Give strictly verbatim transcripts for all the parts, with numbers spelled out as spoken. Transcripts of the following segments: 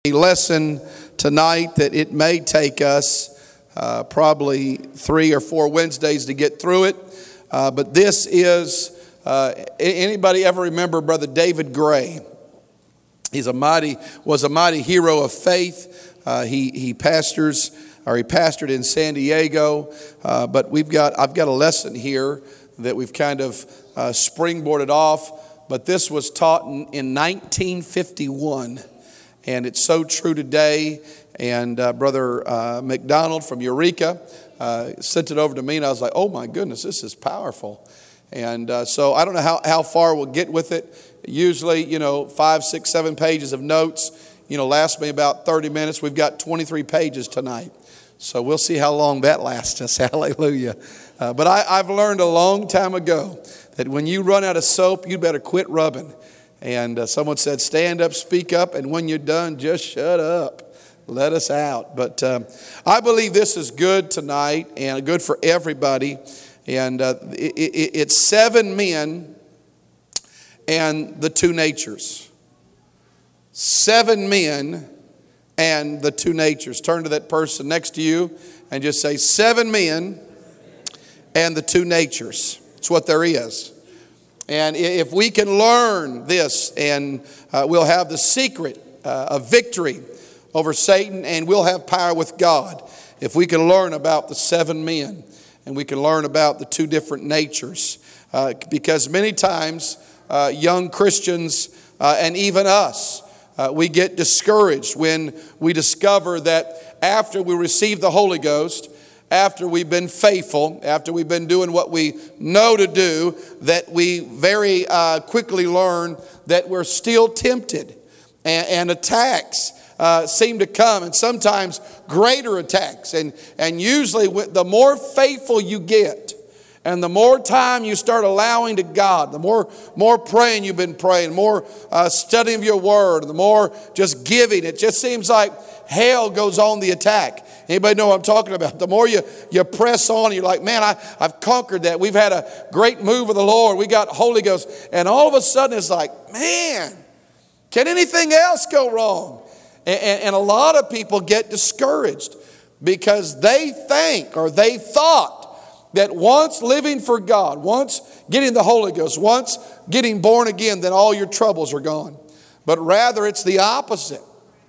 A lesson tonight that it may take us uh, probably three or four Wednesdays to get through it. Uh, but this is, uh, anybody ever remember Brother David Gray? He's a mighty, was a mighty hero of faith. Uh, he he pastors, or he pastored in San Diego. Uh, but we've got, I've got a lesson here that we've kind of uh, springboarded off. But this was taught in, in nineteen fifty-one. And it's so true today. And uh, Brother uh, McDonald from Eureka uh, sent it over to me, and I was like, oh my goodness, this is powerful. And uh, so I don't know how, how far we'll get with it. Usually, you know, five, six, seven pages of notes, you know, lasts me about thirty minutes. We've got twenty-three pages tonight. So we'll see how long that lasts us. Hallelujah. Uh, but I, I've learned a long time ago that when you run out of soap, you better quit rubbing. And uh, someone said, stand up, speak up, and when you're done, just shut up. Let us out. But um, I believe this is good tonight and good for everybody. And uh, it, it, it's seven men and the two natures. Seven men and the two natures. Turn to that person next to you and just say, seven men and the two natures. It's what there is. And if we can learn this, and uh, we'll have the secret uh, of victory over Satan, and we'll have power with God. If we can learn about the seven men, and we can learn about the two different natures. Uh, because many times, uh, young Christians, uh, and even us, uh, we get discouraged when we discover that after we receive the Holy Ghost, after we've been faithful, after we've been doing what we know to do, that we very uh, quickly learn that we're still tempted. And, and attacks uh, seem to come, and sometimes greater attacks. And, and usually the more faithful you get, and the more time you start allowing to God, the more more praying you've been praying, more uh, studying of your word, the more just giving, it just seems like hell goes on the attack. Anybody know what I'm talking about? The more you, you press on, you're like, man, I, I've conquered that. We've had a great move of the Lord. We got Holy Ghost. And all of a sudden it's like, man, can anything else go wrong? And, and, and a lot of people get discouraged because they think or they thought that once living for God, once getting the Holy Ghost, once getting born again, then all your troubles are gone. But rather it's the opposite.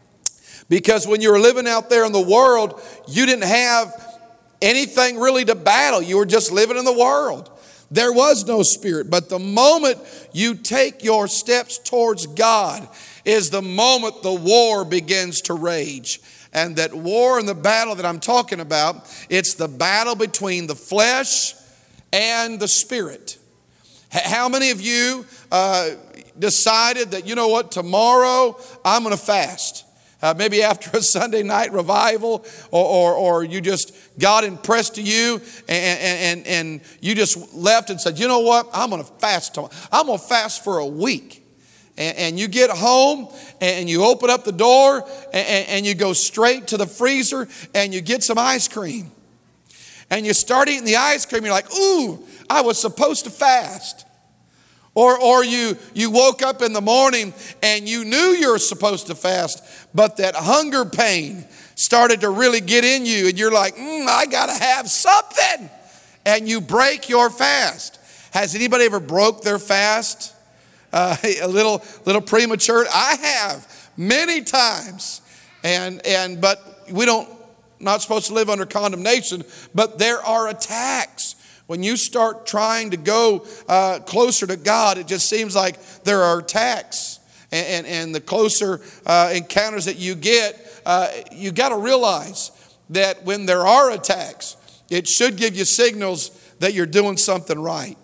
Because when you were living out there in the world, you didn't have anything really to battle. You were just living in the world. There was no spirit. But the moment you take your steps towards God is the moment the war begins to rage. And that war and the battle that I'm talking about, it's the battle between the flesh and the spirit. How many of you uh, decided that, you know what, tomorrow I'm going to fast? Uh, maybe after a Sunday night revival, or, or, or you just, God impressed to you and, and, and you just left and said, you know what, I'm going to fast. I'm going to fast for a week. And, and you get home and you open up the door and, and you go straight to the freezer and you get some ice cream. And you start eating the ice cream, you're like, ooh, I was supposed to fast. Or or you, you woke up in the morning and you knew you were supposed to fast, but that hunger pain started to really get in you. And you're like, mm, I got to have something. And you break your fast. Has anybody ever broke their fast? Uh, a little little premature? I have many times. And and but we don't, not supposed to live under condemnation, but there are attacks. When you start trying to go uh, closer to God, it just seems like there are attacks. And, and, and the closer uh, encounters that you get, uh, you got to realize that when there are attacks, it should give you signals that you're doing something right.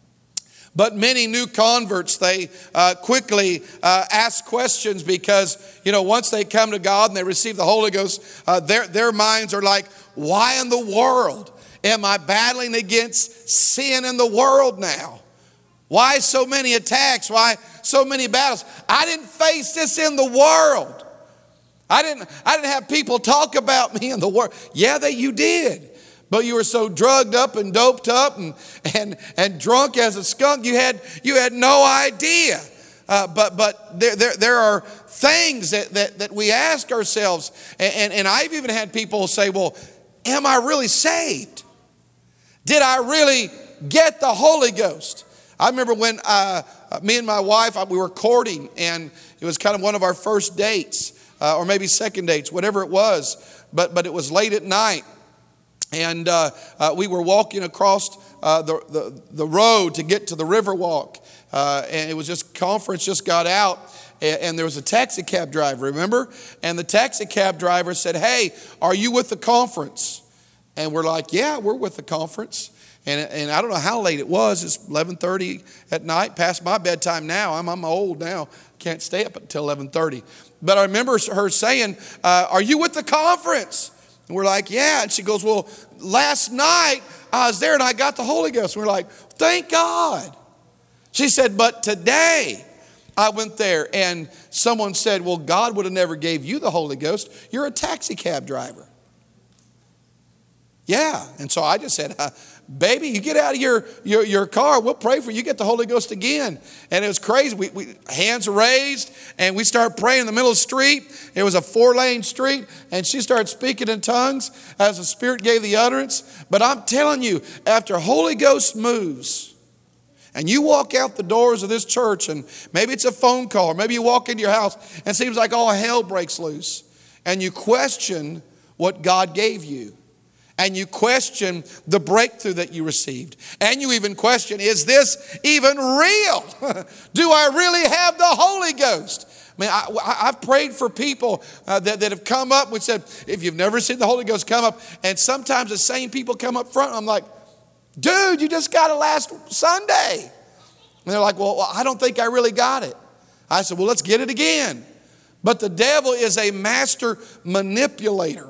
But many new converts, they uh, quickly uh, ask questions because, you know, once they come to God and they receive the Holy Ghost, uh, their, their minds are like, why in the world am I battling against sin in the world now? Why so many attacks? Why so many battles? I didn't face this in the world. I didn't, I didn't have people talk about me in the world. Yeah, that you did. But you were so drugged up and doped up and, and, and drunk as a skunk, you had, you had no idea Uh, but but there, there, there are things that, that, that we ask ourselves. And, and, and I've even had people say, well, am I really saved? Did I really get the Holy Ghost? I remember when uh, me and my wife, we were courting, and it was kind of one of our first dates, uh, or maybe second dates, whatever it was. But, but it was late at night. And uh, uh, we were walking across uh, the, the, the road to get to the Riverwalk. Uh, and it was just, conference just got out. And, and there was a taxi cab driver, remember? And the taxi cab driver said, hey, are you with the conference? And we're like, yeah, we're with the conference. And, and I don't know how late it was. It's eleven thirty at night, past my bedtime now. I'm, I'm old now. Can't stay up until eleven thirty. But I remember her saying, uh, are you with the conference? And we're like, yeah. And she goes, well, last night I was there and I got the Holy Ghost. And we're like, thank God. She said, but today I went there and someone said, well, God would have never gave you the Holy Ghost. You're a taxi cab driver. Yeah. And so I just said, uh, baby, you get out of your, your, your car. We'll pray for you. You get the Holy Ghost again. And it was crazy. We, we hands raised and we started praying in the middle of the street. It was a four lane street and she started speaking in tongues as the Spirit gave the utterance. But I'm telling you, after Holy Ghost moves and you walk out the doors of this church and maybe it's a phone call or maybe you walk into your house and it seems like all hell breaks loose and you question what God gave you. And you question the breakthrough that you received. And you even question, is this even real? Do I really have the Holy Ghost? I mean, I, I've prayed for people uh, that, that have come up and said, if you've never seen the Holy Ghost come up, and sometimes the same people come up front, I'm like, dude, you just got it last Sunday. And they're like, well, I don't think I really got it. I said, well, let's get it again. But the devil is a master manipulator.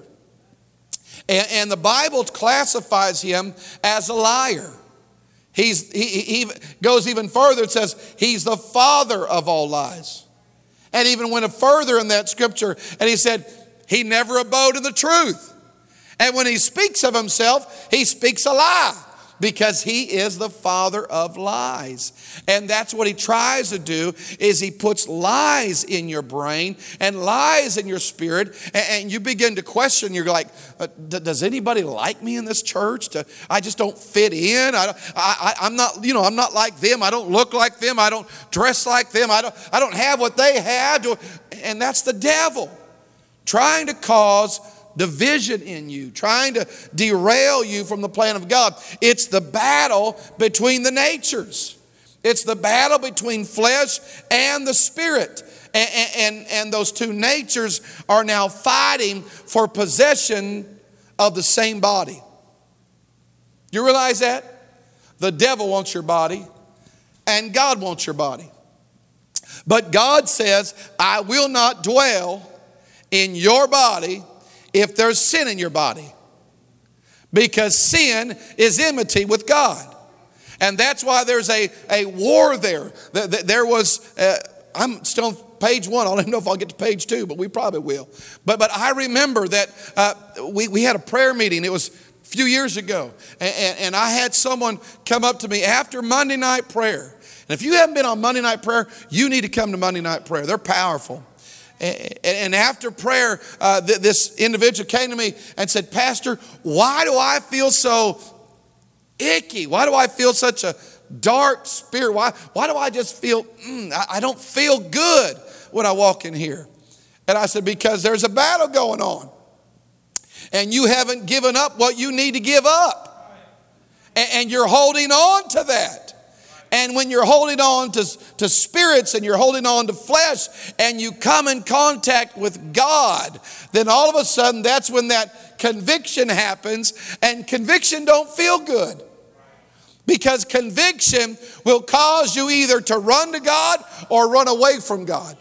And, and the Bible classifies him as a liar. He's, he, he goes even further. It says he's the father of all lies. And even went further in that scripture. And he said he never abode in the truth. And when he speaks of himself, he speaks a lie. Because he is the father of lies. And that's what he tries to do, is he puts lies in your brain and lies in your spirit. And you begin to question, you're like, does anybody like me in this church? I just don't fit in. I, I, I'm not, you know, I'm not like them. I don't look like them. I don't dress like them. I don't, I don't have what they have. And that's the devil trying to cause division in you, trying to derail you from the plan of God. It's the battle between the natures. It's the battle between flesh and the spirit. And, and, and those two natures are now fighting for possession of the same body. You realize that? The devil wants your body and God wants your body. But God says, I will not dwell in your body if there's sin in your body. Because sin is enmity with God. And that's why there's a, a war there. There was, uh, I'm still on page one. I don't even know if I'll get to page two, but we probably will. But but I remember that uh, we, we had a prayer meeting. It was a few years ago. And, and, and I had someone come up to me after Monday night prayer. And if you haven't been on Monday night prayer, you need to come to Monday night prayer. They're powerful. And after prayer, uh, th- this individual came to me and said, Pastor, why do I feel so icky? Why do I feel such a dark spirit? Why, why do I just feel, mm, I, I don't feel good when I walk in here? And I said, because there's a battle going on. And you haven't given up what you need to give up. And, and you're holding on to that. And when you're holding on to, to spirits and you're holding on to flesh and you come in contact with God, then all of a sudden that's when that conviction happens, and conviction don't feel good. Because conviction will cause you either to run to God or run away from God.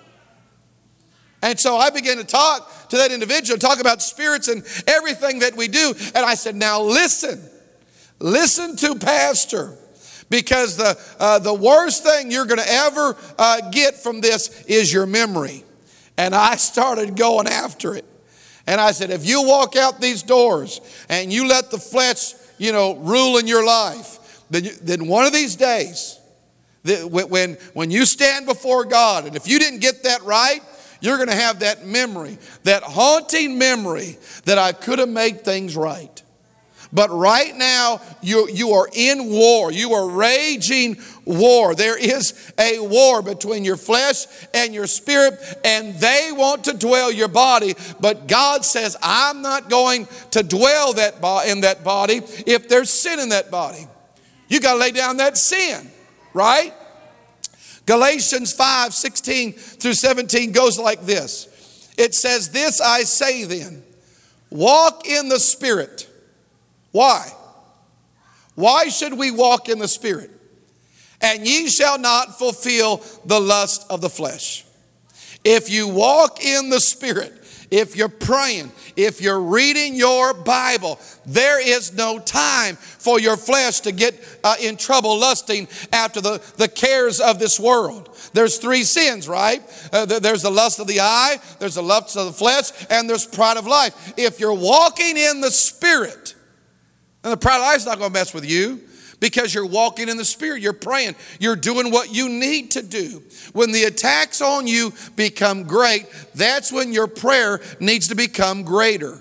And so I began to talk to that individual, talk about spirits and everything that we do. And I said, now listen, listen to Pastor. Because the uh, the worst thing you're going to ever uh, get from this is your memory. And I started going after it. And I said, if you walk out these doors and you let the flesh, you know, rule in your life, then, you, then one of these days, When, when you stand before God, and if you didn't get that right, you're going to have that memory, that haunting memory that I could have made things right. But right now, you, you are in war. You are raging war. There is a war between your flesh and your spirit, and they want to dwell your body. But God says, I'm not going to dwell that bo- in that body if there's sin in that body. You got to lay down that sin, right? Galatians five, sixteen through seventeen goes like this. It says, this I say then, walk in the Spirit. Why? Why should we walk in the Spirit? And ye shall not fulfill the lust of the flesh. If you walk in the Spirit, if you're praying, if you're reading your Bible, there is no time for your flesh to get uh, in trouble lusting after the, the cares of this world. There's three sins, right? Uh, there's the lust of the eye, there's the lust of the flesh, and there's pride of life. If you're walking in the Spirit, and the pride of life is not going to mess with you because you're walking in the Spirit. You're praying. You're doing what you need to do. When the attacks on you become great, that's when your prayer needs to become greater.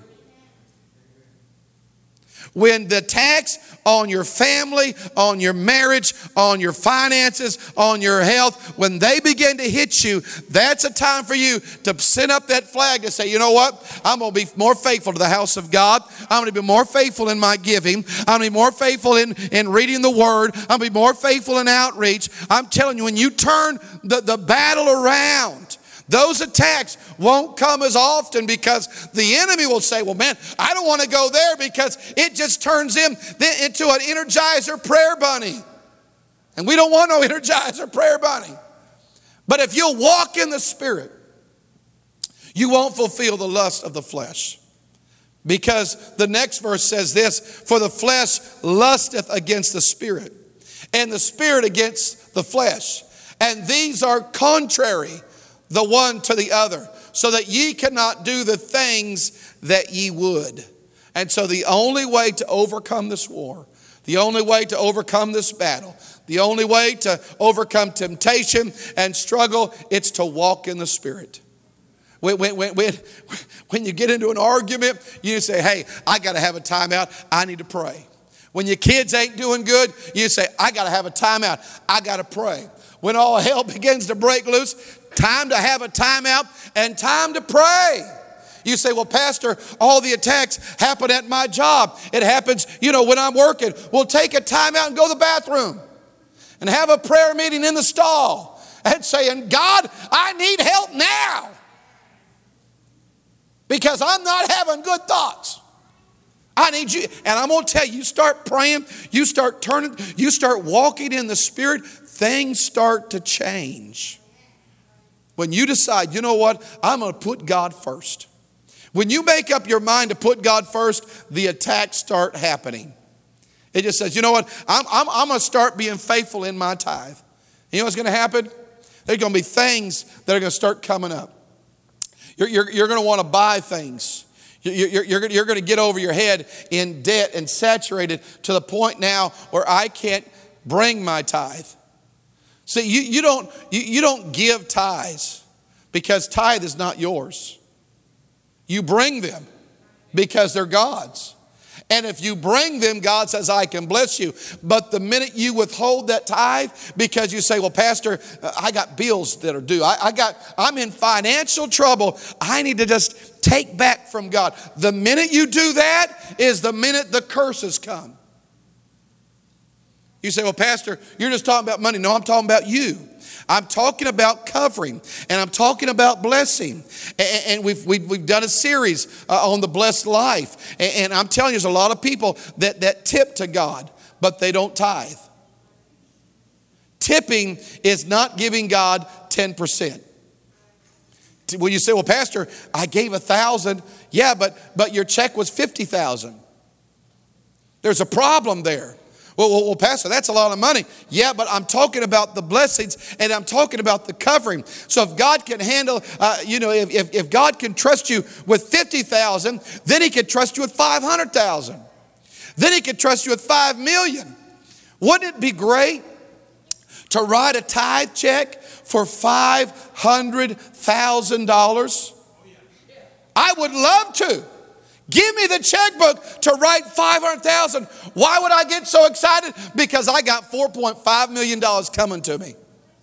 When the attacks on your family, on your marriage, on your finances, on your health, when they begin to hit you, that's a time for you to send up that flag to say, you know what? I'm going to be more faithful to the house of God. I'm going to be more faithful in my giving. I'm going to be more faithful in, in reading the word. I'm going to be more faithful in outreach. I'm telling you, when you turn the, the battle around, those attacks won't come as often because the enemy will say, well, man, I don't want to go there because it just turns him into an Energizer prayer bunny. And we don't want no Energizer prayer bunny. But if you'll walk in the Spirit, you won't fulfill the lust of the flesh. Because the next verse says this, for the flesh lusteth against the Spirit, and the Spirit against the flesh. And these are contrary the one to the other, so that ye cannot do the things that ye would. And so the only way to overcome this war, the only way to overcome this battle, the only way to overcome temptation and struggle, it's to walk in the Spirit. When, when, when, when you get into an argument, you say, hey, I got to have a timeout. I need to pray. When your kids ain't doing good, you say, I got to have a timeout. I got to pray. When all hell begins to break loose, time to have a timeout and time to pray. You say, well, Pastor, all the attacks happen at my job. It happens, you know, when I'm working. Well, take a timeout and go to the bathroom and have a prayer meeting in the stall and saying, God, I need help now because I'm not having good thoughts. I need you. And I'm going to tell you, you start praying, you start turning, you start walking in the Spirit, things start to change. When you decide, you know what, I'm going to put God first. When you make up your mind to put God first, the attacks start happening. It just says, you know what, I'm, I'm, I'm going to start being faithful in my tithe. You know what's going to happen? There's going to be things that are going to start coming up. You're, you're, you're going to want to buy things. You're, you're, you're, you're going to get over your head in debt and saturated to the point now where I can't bring my tithe. See, you, you, don't, you, you don't give tithes because tithe is not yours. You bring them because they're God's. And if you bring them, God says, I can bless you. But the minute you withhold that tithe because you say, well, Pastor, I got bills that are due. I, I got, I'm in financial trouble. I need to just take back from God. The minute you do that is the minute the curses come. You say, well, Pastor, you're just talking about money. No, I'm talking about you. I'm talking about covering, and I'm talking about blessing. And, and we've, we've, we've done a series uh, on the blessed life. And, and I'm telling you, there's a lot of people that, that tip to God, but they don't tithe. Tipping is not giving God ten percent. When you say, well, Pastor, I gave a thousand. Yeah, but, but your check was fifty thousand. There's a problem there. Well, well, well, Pastor, that's a lot of money. Yeah, but I'm talking about the blessings and I'm talking about the covering. So if God can handle, uh, you know, if, if, if God can trust you with fifty thousand, then he can trust you with five hundred thousand. Then he can trust you with five million. Wouldn't it be great to write a tithe check for five hundred thousand dollars? I would love to. Give me the checkbook to write five hundred thousand dollars. Why would I get so excited? Because I got four point five million dollars coming to me.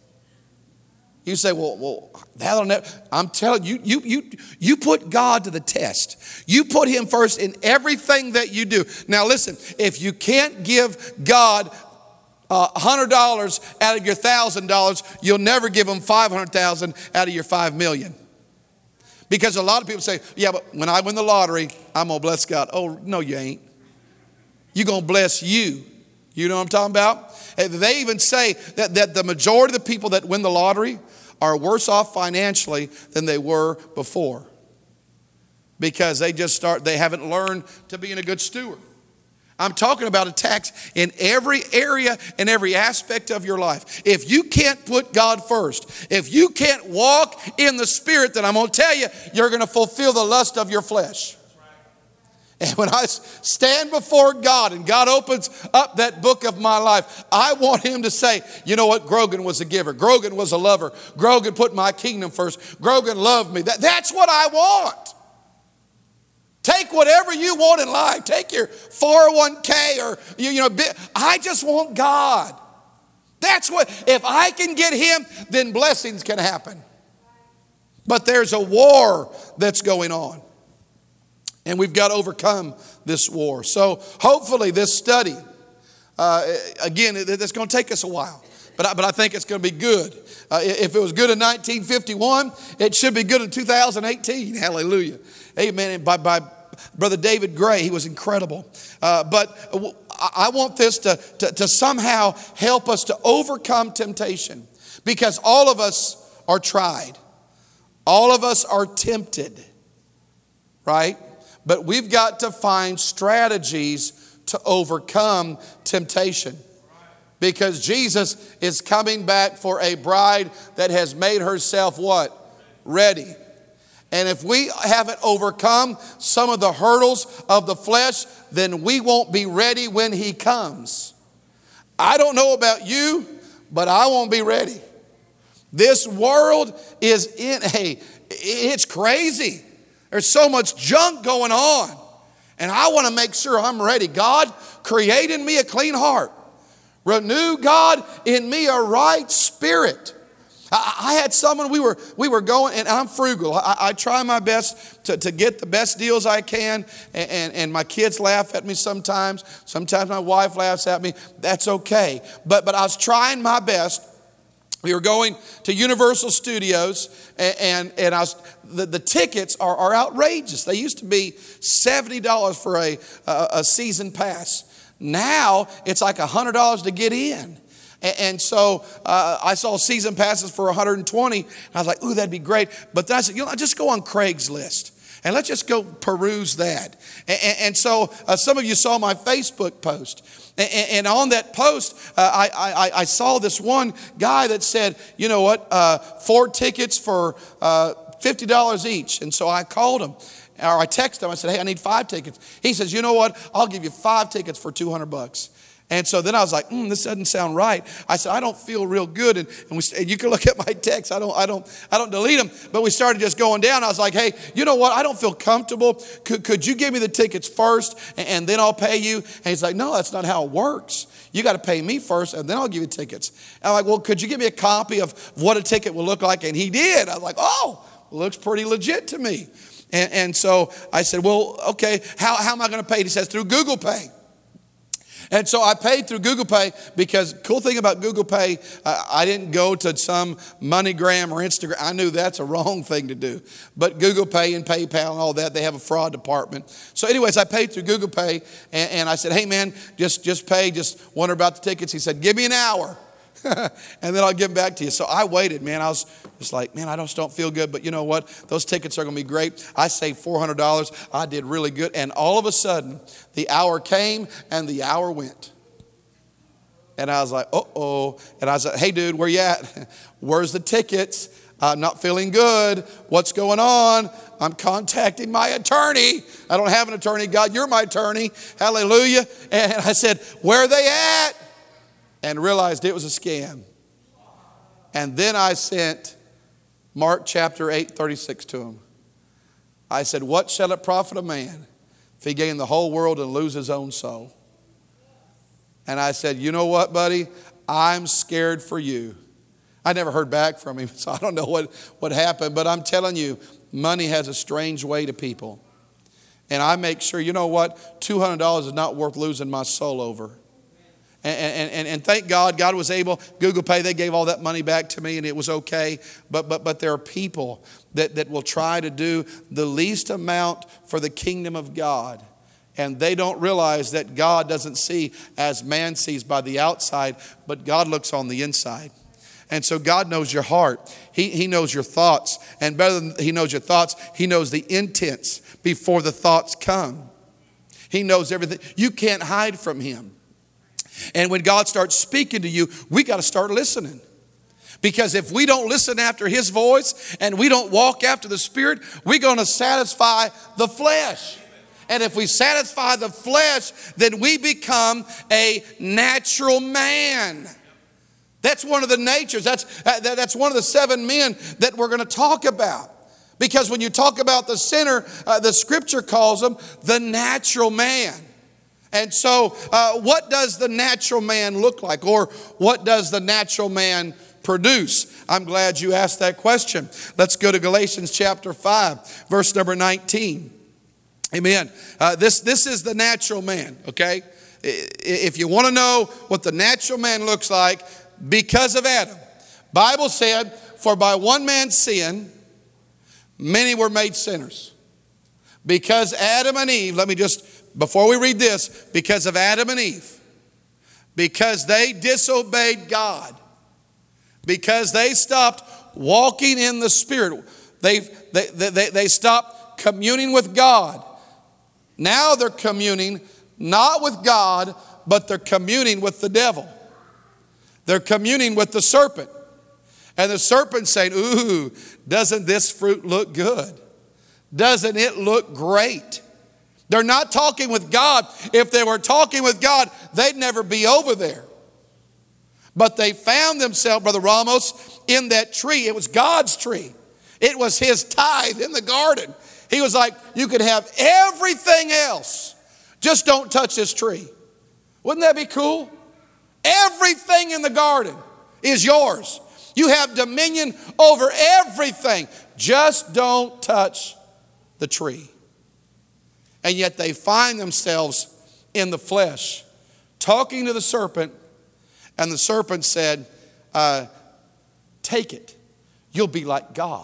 You say, well, well, that'll never. I'm telling you, you, you, you put God to the test. You put him first in everything that you do. Now listen, if you can't give God uh, one hundred dollars out of your one thousand dollars, you'll never give him five hundred thousand dollars out of your five million dollars. Because a lot of people say, yeah, but when I win the lottery, I'm going to bless God. Oh, no, you ain't. You're going to bless you. You know what I'm talking about? They even say that, that the majority of the people that win the lottery are worse off financially than they were before. Because they just start, they haven't learned to be a good steward. I'm talking about attacks in every area and every aspect of your life. If you can't put God first, if you can't walk in the Spirit, then I'm going to tell you, you're going to fulfill the lust of your flesh. And when I stand before God and God opens up that book of my life, I want him to say, you know what? Grogan was a giver. Grogan was a lover. Grogan put my kingdom first. Grogan loved me. That, that's what I want. Take whatever you want in life. Take your four oh one k or, you, you know, I just want God. That's what, if I can get him, then blessings can happen. But there's a war that's going on. And we've got to overcome this war. So hopefully this study, uh, again, it's going to take us a while. But I, but I think it's going to be good. Uh, if it was good in nineteen fifty-one, it should be good in two thousand eighteen. Hallelujah. Amen. And by, by Brother David Gray, he was incredible. Uh, but I want this to, to, to somehow help us to overcome temptation. Because all of us are tried. All of us are tempted. Right? But we've got to find strategies to overcome temptation. Because Jesus is coming back for a bride that has made herself what? Ready. And if we haven't overcome some of the hurdles of the flesh, then we won't be ready when he comes. I don't know about you, but I won't be ready. This world is in a, it's crazy. There's so much junk going on. And I want to make sure I'm ready. God, create in me a clean heart. Renew, God, in me a right spirit. I, I had someone, we were we were going, and I'm frugal. I, I try my best to, to get the best deals I can. And, and, and my kids laugh at me sometimes. Sometimes my wife laughs at me. That's okay. But, but I was trying my best. We were going to Universal Studios, and, and, and I was, the, the tickets are, are outrageous. They used to be seventy dollars for a, a, a season pass. Now it's like one hundred dollars to get in. And, and so uh, I saw season passes for one hundred twenty dollars. I was like, ooh, that'd be great. But then I said, you know, just go on Craigslist. And let's just go peruse that. And, and, and so uh, some of you saw my Facebook post. And, and on that post, uh, I, I, I saw this one guy that said, you know what, uh, four tickets for uh, fifty dollars each. And so I called him. Or I texted him. I said, hey, I need five tickets. He says, you know what, I'll give you five tickets for two hundred bucks. And so then I was like, mm, this doesn't sound right. I said, I don't feel real good. And, and, we, and you can look at my texts. I don't, I don't, I don't delete them. But we started just going down. I was like, hey, you know what? I don't feel comfortable. Could, could you give me the tickets first and, and then I'll pay you? And he's like, no, that's not how it works. You got to pay me first and then I'll give you tickets. And I'm like, well, could you give me a copy of what a ticket will look like? And he did. I was like, oh, looks pretty legit to me. And, and so I said, well, okay, how, how am I going to pay? He says, through Google Pay. And so I paid through Google Pay because cool thing about Google Pay, uh, I didn't go to some MoneyGram or Instagram. I knew that's a wrong thing to do. But Google Pay and PayPal and all that, they have a fraud department. So anyways, I paid through Google Pay and, and I said, hey man, just, just pay, just wonder about the tickets. He said, give me an hour. And then I'll give them back to you. So I waited, man. I was just like, man, I just don't feel good. But you know what? Those tickets are going to be great. I saved four hundred dollars. I did really good. And all of a sudden, the hour came and the hour went. And I was like, uh-oh. And I was like, hey, dude, where you at? Where's the tickets? I'm not feeling good. What's going on? I'm contacting my attorney. I don't have an attorney. God, you're my attorney. Hallelujah. And I said, where are they at? And realized it was a scam. And then I sent Mark chapter eight, thirty-six to him. I said, what shall it profit a man if he gain the whole world and lose his own soul? And I said, you know what, buddy? I'm scared for you. I never heard back from him, so I don't know what, what happened. But I'm telling you, money has a strange way to people. And I make sure, you know what? two hundred dollars is not worth losing my soul over. And, and, and, and thank God, God was able, Google Pay, they gave all that money back to me and it was okay. But but but there are people that, that will try to do the least amount for the kingdom of God. And they don't realize that God doesn't see as man sees by the outside, but God looks on the inside. And so God knows your heart. He, he knows your thoughts. And better than He knows your thoughts, He knows the intents before the thoughts come. He knows everything. You can't hide from Him. And when God starts speaking to you, we got to start listening. Because if we don't listen after His voice and we don't walk after the Spirit, we're going to satisfy the flesh. And if we satisfy the flesh, then we become a natural man. That's one of the natures. That's, that's one of the seven men that we're going to talk about. Because when you talk about the sinner, uh, the Scripture calls him the natural man. And so uh, what does the natural man look like? Or what does the natural man produce? I'm glad you asked that question. Let's go to Galatians chapter five, verse number nineteen. Amen. Uh, this, this is the natural man, okay? If you want to know what the natural man looks like, because of Adam. Bible said, for by one man's sin, many were made sinners. Because Adam and Eve, let me just, before we read this, because of Adam and Eve, because they disobeyed God, because they stopped walking in the Spirit, they, they, they, they stopped communing with God. Now they're communing not with God, but they're communing with the devil. They're communing with the serpent. And the serpent's saying, ooh, doesn't this fruit look good? Doesn't it look great? They're not talking with God. If they were talking with God, they'd never be over there. But they found themselves, Brother Ramos, in that tree. It was God's tree. It was His tithe in the garden. He was like, you could have everything else. Just don't touch this tree. Wouldn't that be cool? Everything in the garden is yours. You have dominion over everything. Just don't touch the tree. And yet they find themselves in the flesh, talking to the serpent. And the serpent said, uh, take it. You'll be like God.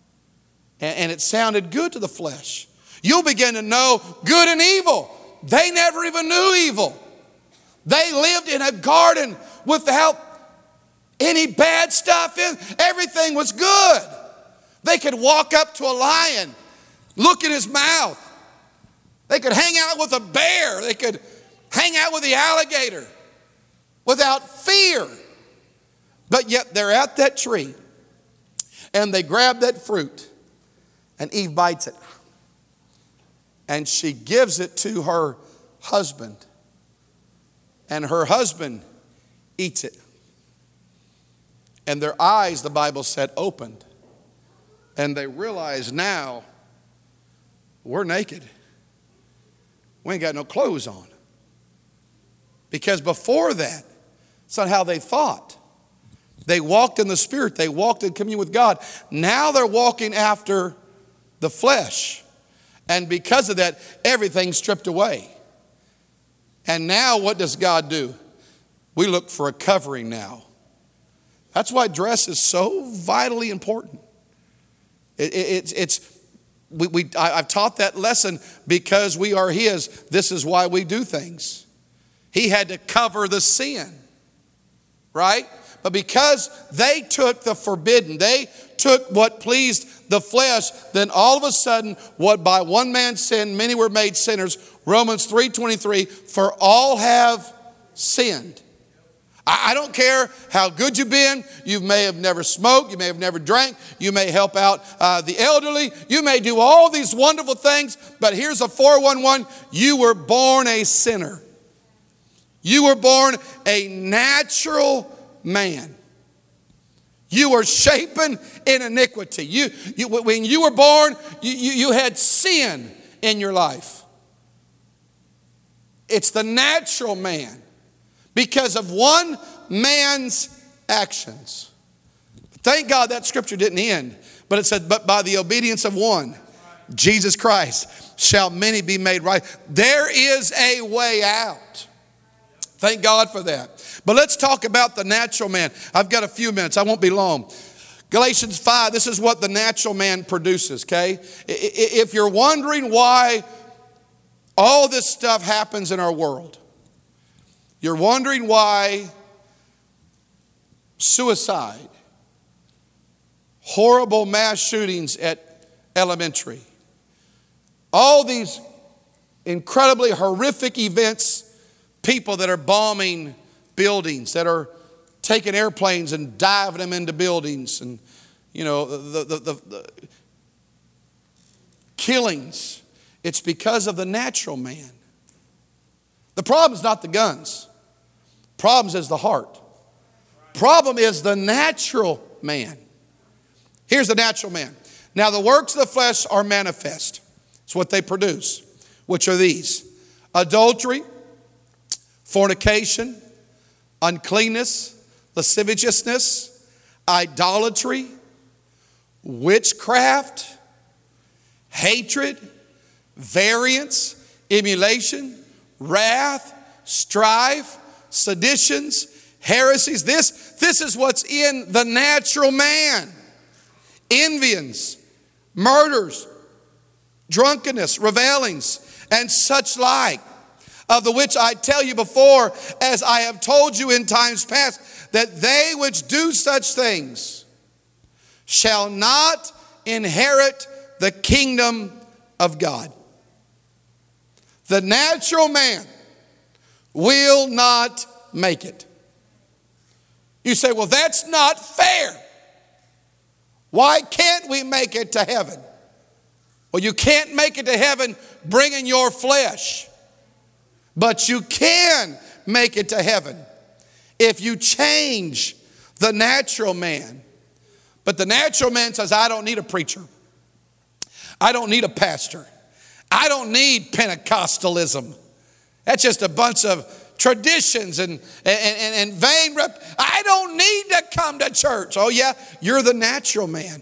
And, and it sounded good to the flesh. You'll begin to know good and evil. They never even knew evil. They lived in a garden without any bad stuff in. Everything was good. They could walk up to a lion, look in his mouth. They could hang out with a bear. They could hang out with the alligator without fear. But yet they're at that tree and they grab that fruit and Eve bites it. And she gives it to her husband. And her husband eats it. And their eyes, the Bible said, opened. And they realize now we're naked. We ain't got no clothes on. Because before that, it's not how they thought. They walked in the Spirit. They walked in communion with God. Now they're walking after the flesh. And because of that, everything's stripped away. And now what does God do? We look for a covering now. That's why dress is so vitally important. It, it, it's, it's we, we, I, I've taught that lesson because we are His. This is why we do things. He had to cover the sin, right? But because they took the forbidden, they took what pleased the flesh, then all of a sudden, what by one man's sin, many were made sinners. Romans three twenty-three, for all have sinned. I don't care how good you've been. You may have never smoked. You may have never drank. You may help out uh, the elderly. You may do all these wonderful things. But here's a four one one. You were born a sinner. You were born a natural man. You were shapen in iniquity. You, you, when you were born, you, you, you had sin in your life. It's the natural man because of one man's actions. Thank God that scripture didn't end, but it said, but by the obedience of one, Jesus Christ, shall many be made right. There is a way out. Thank God for that. But let's talk about the natural man. I've got a few minutes. I won't be long. Galatians five, this is what the natural man produces, okay? If you're wondering why all this stuff happens in our world, you're wondering why suicide, horrible mass shootings at elementary, all these incredibly horrific events, people that are bombing buildings, that are taking airplanes and diving them into buildings, and you know the, the, the, the killings. It's because of the natural man. The problem is not the guns. Problem is the heart. Problem is the natural man. Here's the natural man. Now the works of the flesh are manifest. It's what they produce, which are these: adultery, fornication, uncleanness, lasciviousness, idolatry, witchcraft, hatred, variance, emulation, wrath, strife, seditions, heresies. This, this is what's in the natural man. Envyings, murders, drunkenness, revelings, and such like, of the which I tell you before, as I have told you in times past, that they which do such things shall not inherit the kingdom of God. The natural man will not make it. You say, well, that's not fair. Why can't we make it to heaven? Well, you can't make it to heaven bringing your flesh. But you can make it to heaven if you change the natural man. But the natural man says, I don't need a preacher. I don't need a pastor. I don't need Pentecostalism. That's just a bunch of traditions and, and, and vain rep. I don't need to come to church. Oh yeah, you're the natural man.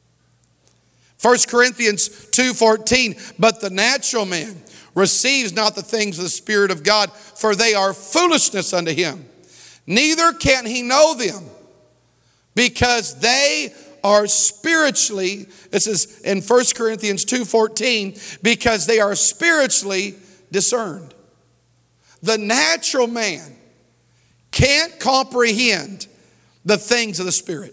First Corinthians two fourteen, but the natural man receives not the things of the Spirit of God, for they are foolishness unto him. Neither can he know them, because they are spiritually, this is in First Corinthians two fourteen, because they are spiritually discerned. The natural man can't comprehend the things of the Spirit.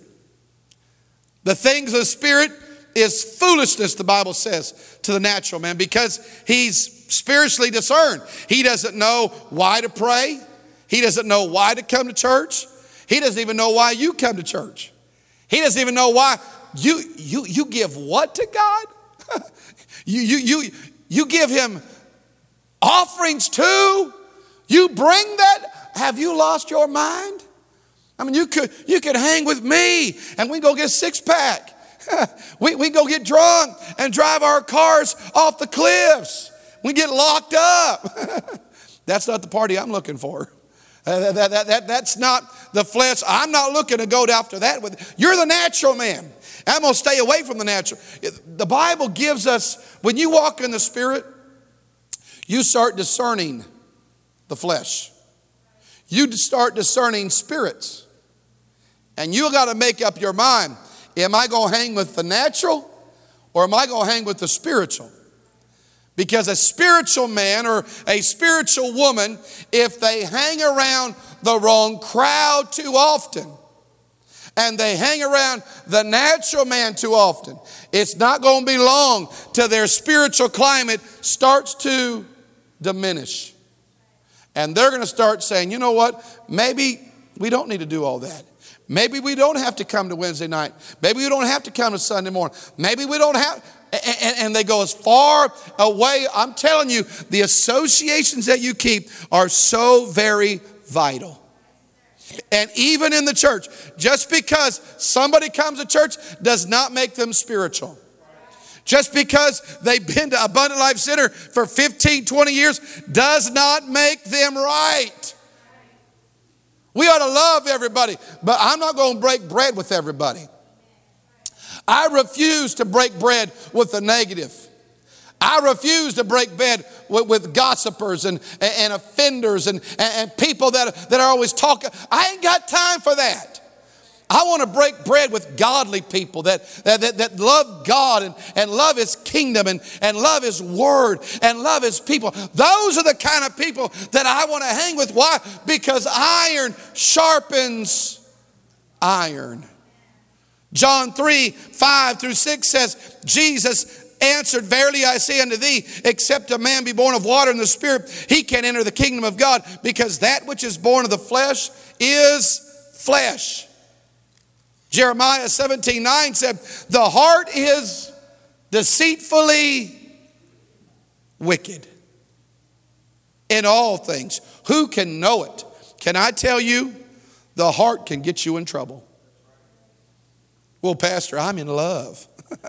The things of the Spirit is foolishness, the Bible says, to the natural man, because he's spiritually discerned. He doesn't know why to pray. He doesn't know why to come to church. He doesn't even know why you come to church. He doesn't even know why you you you give what to God? you you you you give him offerings too? You bring that? Have you lost your mind? I mean, you could you could hang with me and we go get a six pack. we we go get drunk and drive our cars off the cliffs. We get locked up. That's not the party I'm looking for. Uh, that, that, that, that's not the flesh. I'm not looking to go after that. With You're the natural man. I'm going to stay away from the natural. The Bible gives us, when you walk in the Spirit, you start discerning the flesh. You start discerning spirits. And you got to make up your mind. Am I going to hang with the natural or am I going to hang with the spiritual? Because a spiritual man or a spiritual woman, if they hang around the wrong crowd too often, and they hang around the natural man too often, it's not going to be long till their spiritual climate starts to diminish. And they're going to start saying, you know what, maybe we don't need to do all that. Maybe we don't have to come to Wednesday night. Maybe we don't have to come to Sunday morning. Maybe we don't have, and, and they go as far away. I'm telling you, the associations that you keep are so very vital. And even in the church, just because somebody comes to church does not make them spiritual. Just because they've been to Abundant Life Center for fifteen, twenty years does not make them right. We ought to love everybody, but I'm not going to break bread with everybody. I refuse to break bread with the negative. I refuse to break bread with, with gossipers and, and, and offenders and, and, and people that, that are always talking. I ain't got time for that. I want to break bread with godly people that, that, that, that love God and, and love His kingdom and, and love His word and love His people. Those are the kind of people that I want to hang with. Why? Because iron sharpens iron. John three, five through six says, Jesus answered, verily I say unto thee, except a man be born of water and the Spirit, he can't enter the kingdom of God, because that which is born of the flesh is flesh. Jeremiah seventeen, nine said, the heart is deceitfully wicked in all things. Who can know it? Can I tell you, the heart can get you in trouble. Well, Pastor, I'm in love.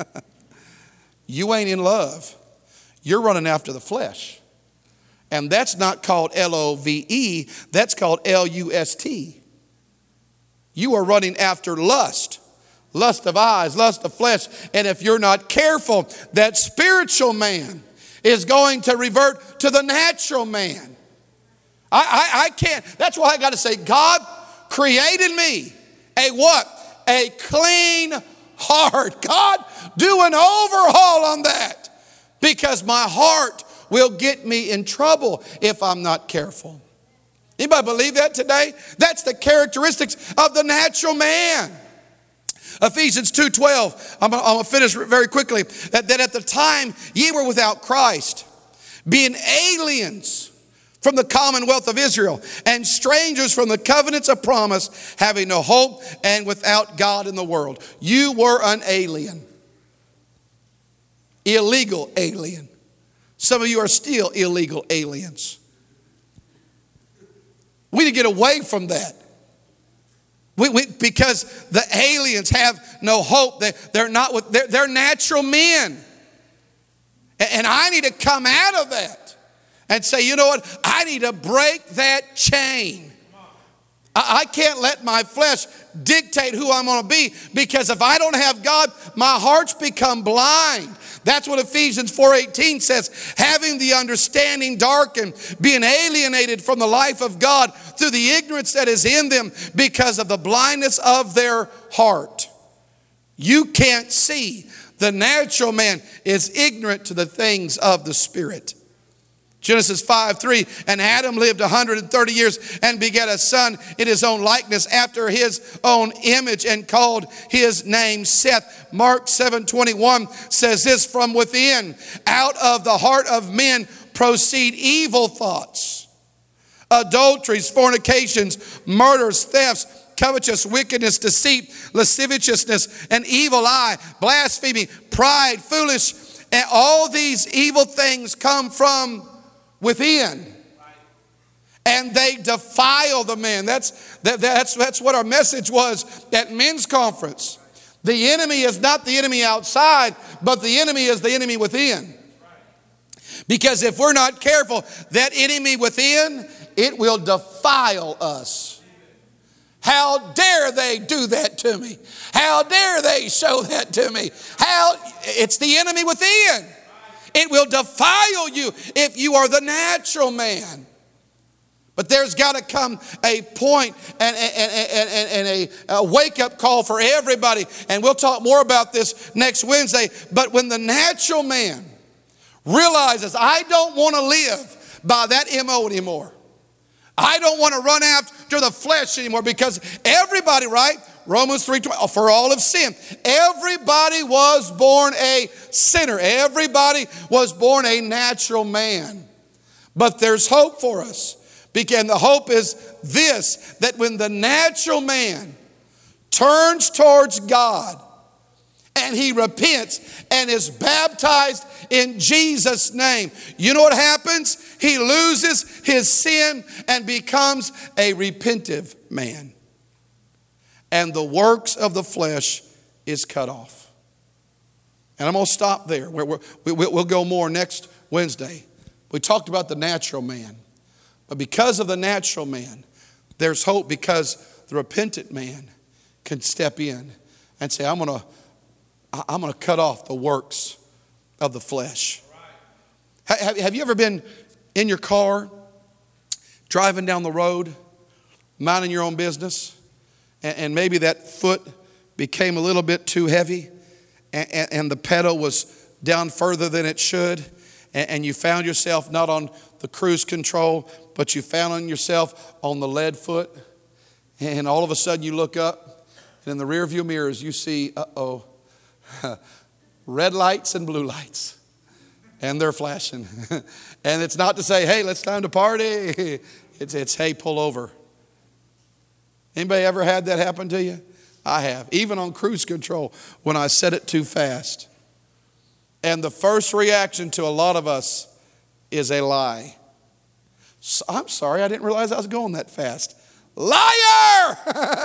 You ain't in love. You're running after the flesh. And that's not called L O V E. That's called L U S T. You are running after lust. Lust of eyes, lust of flesh. And if you're not careful, that spiritual man is going to revert to the natural man. I, I, I can't. That's why I got to say, God created me a what? A clean heart. God, do an overhaul on that, because my heart will get me in trouble if I'm not careful. Anybody believe that today? That's the characteristics of the natural man. Ephesians two twelve, I'm going to finish very quickly, that, that at the time ye were without Christ, being aliens from the commonwealth of Israel, and strangers from the covenants of promise, having no hope and without God in the world. You were an alien. Illegal alien. Some of you are still illegal aliens. We need to get away from that. We, we, because the aliens have no hope. They, they're not with, they're, they're natural men. And, and I need to come out of that and say, you know what? I need to break that chain. I, I can't let my flesh dictate who I'm going to be, because if I don't have God, my heart's become blind. That's what Ephesians four eighteen says. Having the understanding darkened, being alienated from the life of God through the ignorance that is in them because of the blindness of their heart. You can't see. The natural man is ignorant to the things of the Spirit. Genesis five three, and Adam lived one hundred thirty years and begat a son in his own likeness after his own image, and called his name Seth. Mark seven twenty-one says this, from within, out of the heart of men proceed evil thoughts, adulteries, fornications, murders, thefts, covetous, wickedness, deceit, lasciviousness, an evil eye, blasphemy, pride, foolish, and all these evil things come from within, and they defile the man. That's, that, that's, that's what our message was at men's conference. The enemy is not the enemy outside, but the enemy is the enemy within. Because if we're not careful, that enemy within, it will defile us. How dare they do that to me? How dare they show that to me? How, it's the enemy within. It will defile you if you are the natural man. But there's got to come a point and, and, and, and, and a, a wake-up call for everybody. And we'll talk more about this next Wednesday. But when the natural man realizes, I don't want to live by that M O anymore. I don't want to run after the flesh anymore, because everybody, right? Romans three twelve, for all have sinned. Everybody was born a sinner. Everybody was born a natural man. But there's hope for us. And the hope is this, that when the natural man turns towards God and he repents and is baptized in Jesus' name, you know what happens? He loses his sin and becomes a repentive man. And the works of the flesh is cut off. And I'm going to stop there. We're, we're, we, we'll go more next Wednesday. We talked about the natural man. But because of the natural man, there's hope, because the repentant man can step in and say, I'm going to I'm going to cut off the works of the flesh. Have, have you ever been in your car, driving down the road, minding your own business, and, and maybe that foot became a little bit too heavy, and, and, and the pedal was down further than it should, and, and you found yourself not on the cruise control, but you found yourself on the lead foot, and all of a sudden you look up, and in the rearview mirrors you see, uh-oh, red lights and blue lights, and they're flashing. And it's not to say, hey, let's time to party. It's, it's hey, pull over. Anybody ever had that happen to you? I have. Even on cruise control, when I set it too fast. And the first reaction to a lot of us is a lie. So, I'm sorry, I didn't realize I was going that fast. Liar!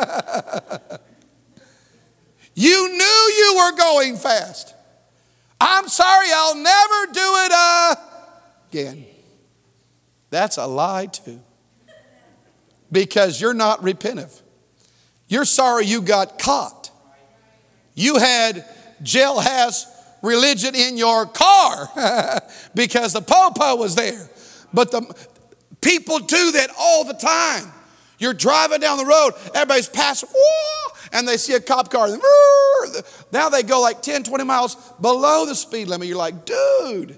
You knew you were going fast. I'm sorry, I'll never do it uh, again. That's a lie too. Because you're not repentive. You're sorry you got caught. You had jailhouse religion in your car because the popo was there. But the people do that all the time. You're driving down the road, everybody's passing, whoa, and they see a cop car. And now they go like ten, twenty miles below the speed limit. You're like, dude,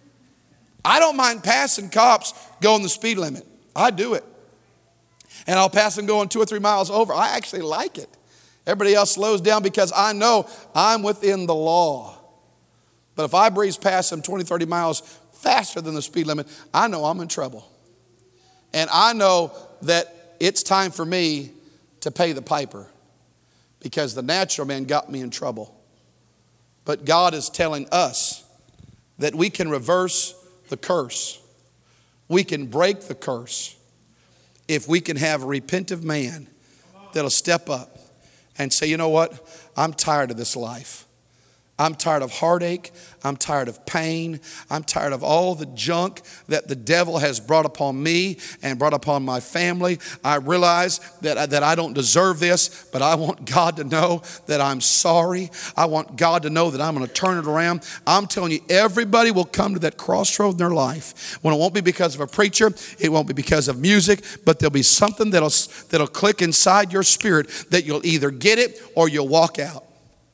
I don't mind passing cops going the speed limit. I do it. And I'll pass them going two or three miles over. I actually like it. Everybody else slows down because I know I'm within the law. But if I breeze past them twenty, thirty miles faster than the speed limit, I know I'm in trouble. And I know that it's time for me to pay the piper, because the natural man got me in trouble. But God is telling us that we can reverse the curse. We can break the curse if we can have a repentant man that'll step up and say, you know what? I'm tired of this life. I'm tired of heartache. I'm tired of pain. I'm tired of all the junk that the devil has brought upon me and brought upon my family. I realize that, that I don't deserve this, but I want God to know that I'm sorry. I want God to know that I'm going to turn it around. I'm telling you, everybody will come to that crossroad in their life. When it won't be because of a preacher, it won't be because of music, but there'll be something that'll, that'll click inside your spirit that you'll either get it or you'll walk out.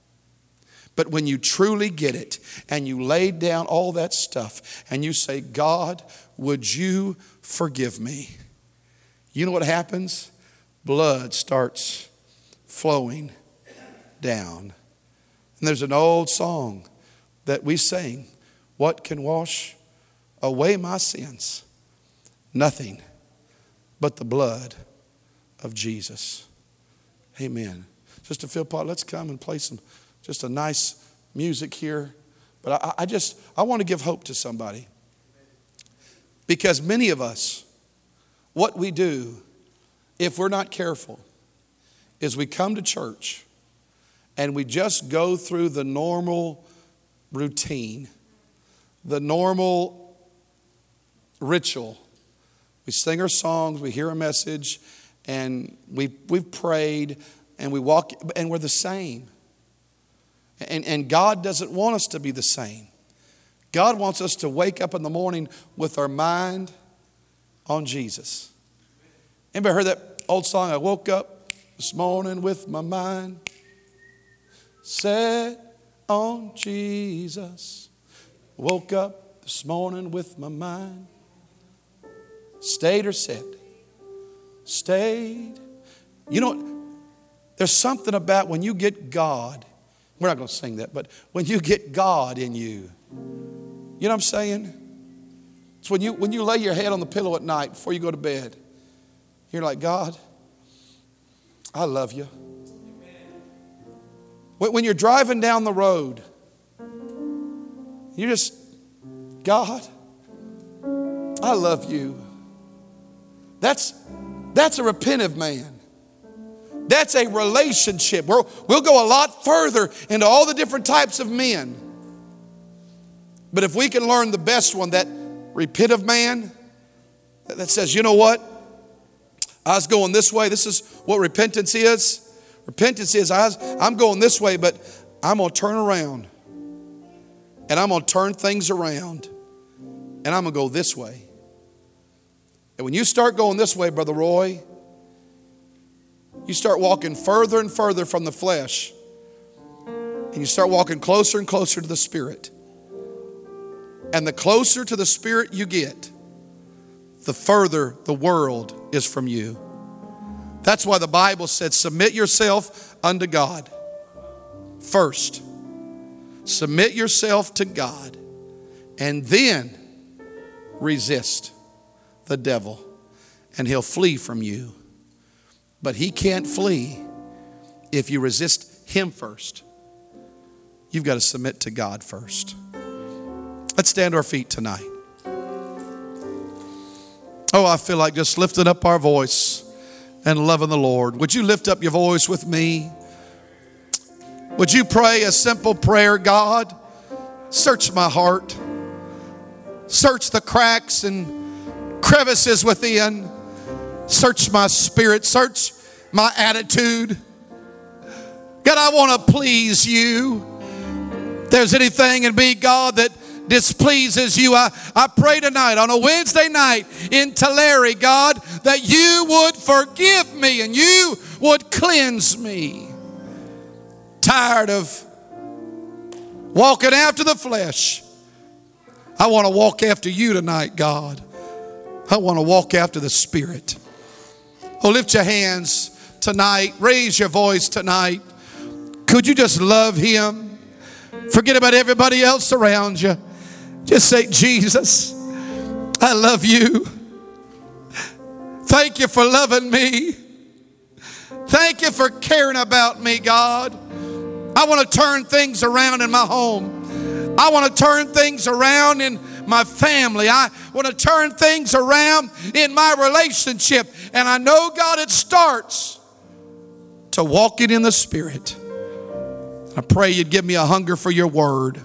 But when you truly get it and you lay down all that stuff and you say, God, would you forgive me? You know what happens? Blood starts flowing down. And there's an old song that we sing. What can wash away my sins? Nothing but the blood of Jesus. Amen. Sister Philpott, let's come and play some just a nice music here. But I, I just, I want to give hope to somebody. Because many of us, what we do, if we're not careful, is we come to church and we just go through the normal routine, the normal ritual. We sing our songs, we hear a message, and we, we've prayed, and we walk, and we're the same. And, and God doesn't want us to be the same. God wants us to wake up in the morning with our mind on Jesus. Anybody heard that old song? I woke up this morning with my mind set on Jesus. Woke up this morning with my mind stayed or set? Stayed. You know, there's something about when you get God. We're not going to sing that, but when you get God in you, you know what I'm saying? It's when you when you lay your head on the pillow at night before you go to bed. You're like, God, I love you. When you're driving down the road, you just, God, I love you. That's, that's a repentive man. That's a relationship. We're, we'll go a lot further into all the different types of men. But if we can learn the best one, that repentive man that says, you know what? I was going this way. This is what repentance is. Repentance is I was, I'm going this way, but I'm going to turn around. And I'm going to turn things around. And I'm going to go this way. And when you start going this way, Brother Roy, you start walking further and further from the flesh. And you start walking closer and closer to the Spirit. And the closer to the Spirit you get, the further the world is from you. That's why the Bible said, submit yourself unto God first. Submit yourself to God. And then resist the devil. And he'll flee from you. But he can't flee if you resist him first. You've got to submit to God first. Let's stand to our feet tonight. Oh, I feel like just lifting up our voice and loving the Lord. Would you lift up your voice with me? Would you pray a simple prayer? God, search my heart. Search the cracks and crevices within. Search my spirit. Search my attitude. God, I want to please you. If there's anything in me, God, that displeases you, I, I pray tonight on a Wednesday night in Tulare, God, that you would forgive me and you would cleanse me. Tired of walking after the flesh. I want to walk after you tonight, God. I want to walk after the Spirit. Oh, lift your hands tonight. Raise your voice tonight. Could you just love him? Forget about everybody else around you. Just say, Jesus, I love you. Thank you for loving me. Thank you for caring about me, God. I want to turn things around in my home. I want to turn things around in my family. I want to turn things around in my relationship. And I know, God, it starts to walking in the Spirit. I pray you'd give me a hunger for your word.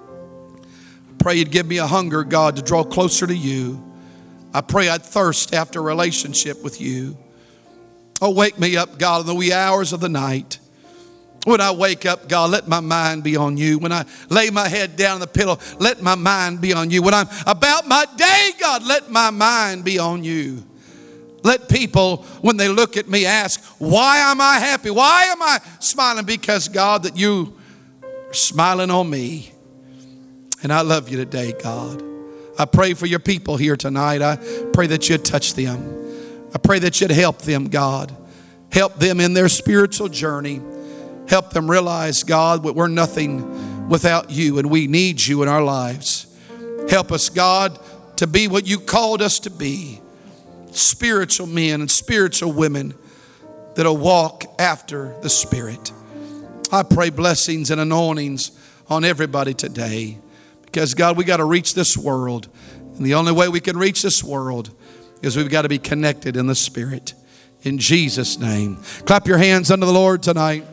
I pray you'd give me a hunger, God, to draw closer to you. I pray I'd thirst after a relationship with you. Oh, wake me up, God, in the wee hours of the night. When I wake up, God, let my mind be on you. When I lay my head down on the pillow, let my mind be on you. When I'm about my day, God, let my mind be on you. Let people, when they look at me, ask, why am I happy? Why am I smiling? Because, God, that you are smiling on me. And I love you today, God. I pray for your people here tonight. I pray that you'd touch them. I pray that you'd help them, God. Help them in their spiritual journey. Help them realize, God, that we're nothing without you and we need you in our lives. Help us, God, to be what you called us to be. Spiritual men and spiritual women that'll walk after the Spirit. I pray blessings and anointings on everybody today. Because, God, we got to reach this world. And the only way we can reach this world is we've got to be connected in the Spirit. In Jesus' name. Clap your hands unto the Lord tonight.